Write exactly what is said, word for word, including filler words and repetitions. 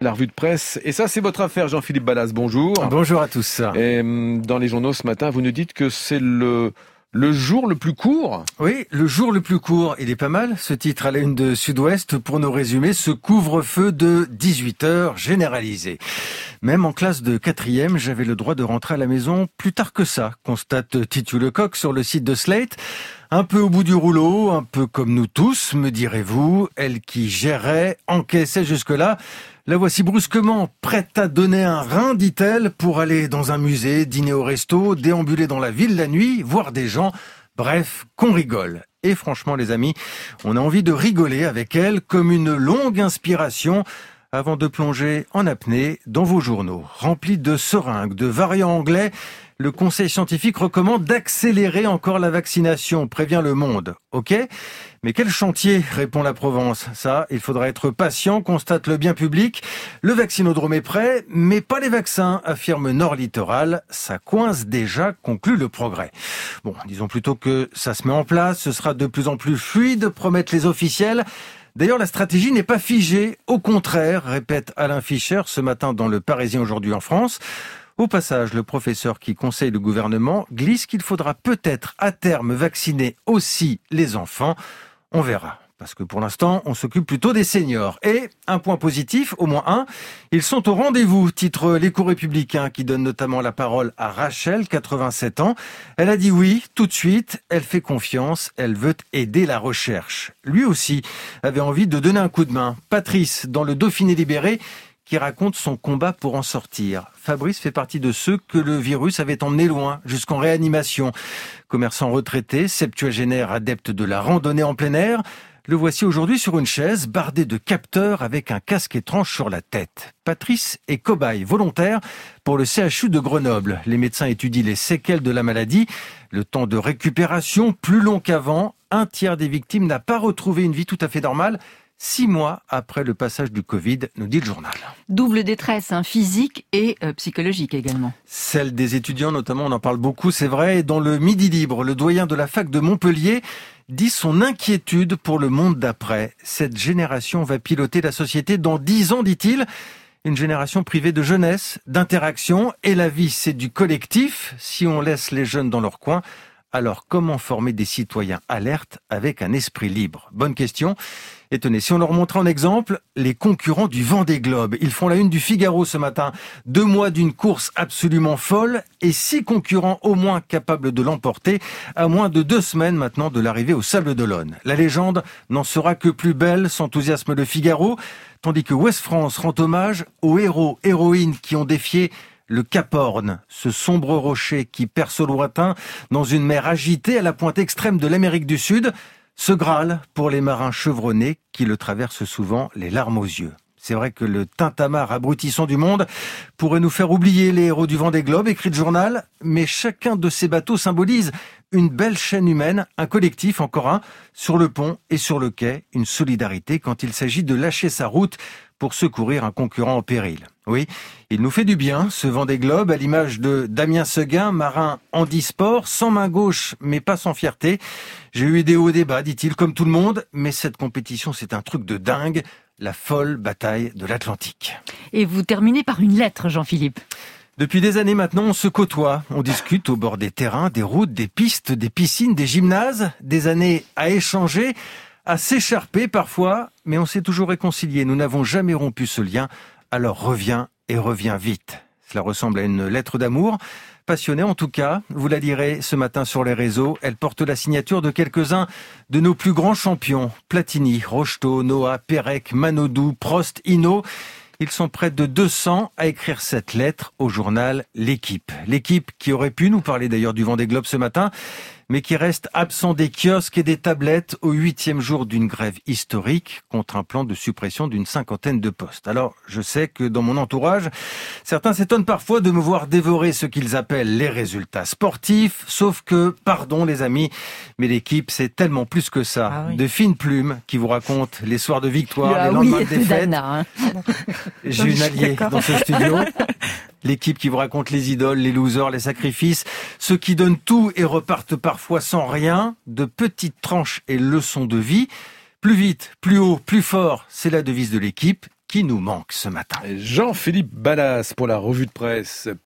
La revue de presse, et ça c'est votre affaire, Jean-Philippe Ballas, bonjour. Bonjour à tous. Et dans les journaux ce matin, vous nous dites que c'est le, le jour le plus court. Oui, le jour le plus court, il est pas mal, ce titre à la une de Sud-Ouest pour nous résumer ce couvre-feu de dix-huit heures généralisé. Même en classe de quatrième, j'avais le droit de rentrer à la maison plus tard que ça, constate Titu Lecoq sur le site de Slate. Un peu au bout du rouleau, un peu comme nous tous, me direz-vous, elle qui gérait, encaissait jusque-là. La voici brusquement prête à donner un rein, dit-elle, pour aller dans un musée, dîner au resto, déambuler dans la ville la nuit, voir des gens. Bref, qu'on rigole. Et franchement, les amis, on a envie de rigoler avec elle comme une longue inspiration avant de plonger en apnée dans vos journaux. Remplis de seringues, de variants anglais, le conseil scientifique recommande d'accélérer encore la vaccination, prévient Le Monde. Ok ? Mais quel chantier, répond la Provence. Ça, il faudra être patient, constate le bien public. Le vaccinodrome est prêt, mais pas les vaccins, affirme Nord Littoral. Ça coince déjà, conclut Le Progrès. Bon, disons plutôt que ça se met en place, ce sera de plus en plus fluide, promettent les officiels. D'ailleurs, la stratégie n'est pas figée. Au contraire, répète Alain Fischer ce matin dans Le Parisien aujourd'hui en France. Au passage, le professeur qui conseille le gouvernement glisse qu'il faudra peut-être à terme vacciner aussi les enfants. On verra. Parce que pour l'instant, on s'occupe plutôt des seniors. Et un point positif, au moins un, ils sont au rendez-vous, titre l'Écho républicain qui donne notamment la parole à Rachel, quatre-vingt-sept ans. Elle a dit oui, tout de suite, elle fait confiance, elle veut aider la recherche. Lui aussi avait envie de donner un coup de main. Patrice, dans le Dauphiné libéré, qui raconte son combat pour en sortir. Fabrice fait partie de ceux que le virus avait emmené loin, jusqu'en réanimation. Commerçant retraité, septuagénaire adepte de la randonnée en plein air, le voici aujourd'hui sur une chaise, bardé de capteurs avec un casque étrange sur la tête. Patrice est cobaye volontaire pour le C H U de Grenoble. Les médecins étudient les séquelles de la maladie. Le temps de récupération, plus long qu'avant. Un tiers des victimes n'a pas retrouvé une vie tout à fait normale. Six mois après le passage du Covid, nous dit le journal. Double détresse, hein, physique et euh, psychologique également. Celle des étudiants, notamment, on en parle beaucoup, c'est vrai. Et dans le Midi Libre, le doyen de la fac de Montpellier dit son inquiétude pour le monde d'après. Cette génération va piloter la société dans dix ans, dit-il. Une génération privée de jeunesse, d'interaction. Et la vie, c'est du collectif. Si on laisse les jeunes dans leur coin, alors comment former des citoyens alertes avec un esprit libre ? Bonne question. Et tenez, si on leur montrait en exemple les concurrents du Vendée Globe. Ils font la une du Figaro ce matin. Deux mois d'une course absolument folle et six concurrents au moins capables de l'emporter à moins de deux semaines maintenant de l'arrivée au Sables d'Olonne. La légende n'en sera que plus belle, s'enthousiasme le Figaro, tandis que Ouest France rend hommage aux héros, héroïnes qui ont défié le Cap Horn, ce sombre rocher qui perce au lointain dans une mer agitée à la pointe extrême de l'Amérique du Sud. Ce Graal pour les marins chevronnés qui le traversent souvent les larmes aux yeux. C'est vrai que le tintamarre abrutissant du monde pourrait nous faire oublier les héros du Vendée Globe, écrit le journal, mais chacun de ces bateaux symbolise une belle chaîne humaine, un collectif, encore un, sur le pont et sur le quai, une solidarité quand il s'agit de lâcher sa route pour secourir un concurrent en péril. Oui, il nous fait du bien, ce Vendée Globe, à l'image de Damien Seguin, marin handisport, sans main gauche, mais pas sans fierté. J'ai eu des hauts et des bas, dit-il, comme tout le monde, mais cette compétition, c'est un truc de dingue, la folle bataille de l'Atlantique. Et vous terminez par une lettre, Jean-Philippe. Depuis des années maintenant, on se côtoie, on discute au bord des terrains, des routes, des pistes, des piscines, des gymnases, des années à échanger, à s'écharper parfois, mais on s'est toujours réconcilié. Nous n'avons jamais rompu ce lien, alors reviens et reviens vite. Cela ressemble à une lettre d'amour, passionnée en tout cas. Vous la lirez ce matin sur les réseaux. Elle porte la signature de quelques-uns de nos plus grands champions. Platini, Rocheteau, Noah, Pérec, Manodou, Prost, Hinault. Ils sont près de deux cents à écrire cette lettre au journal L'Équipe. L'Équipe qui aurait pu nous parler d'ailleurs du Vendée Globe ce matin, mais qui reste absent des kiosques et des tablettes au huitième jour d'une grève historique contre un plan de suppression d'une cinquantaine de postes. Alors, je sais que dans mon entourage, certains s'étonnent parfois de me voir dévorer ce qu'ils appellent les résultats sportifs, sauf que, pardon les amis, mais L'Équipe, c'est tellement plus que ça. Ah oui. De fines plumes qui vous racontent les soirs de victoire, ah les lendemains oui, de défaite. Hein. J'ai une alliée dans ce studio. L'Équipe qui vous raconte les idoles, les losers, les sacrifices, ceux qui donnent tout et repartent parfois sans rien, de petites tranches et leçons de vie. Plus vite, plus haut, plus fort, c'est la devise de L'Équipe qui nous manque ce matin. Jean-Philippe Ballas pour la revue de presse.